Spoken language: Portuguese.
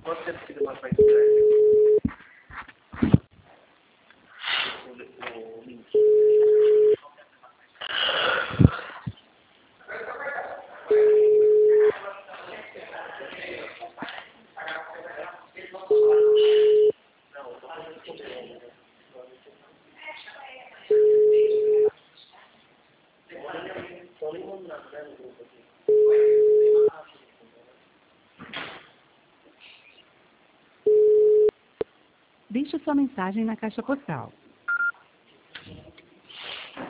Quanto tempo que demora para entregar o link? Deixe sua mensagem na caixa postal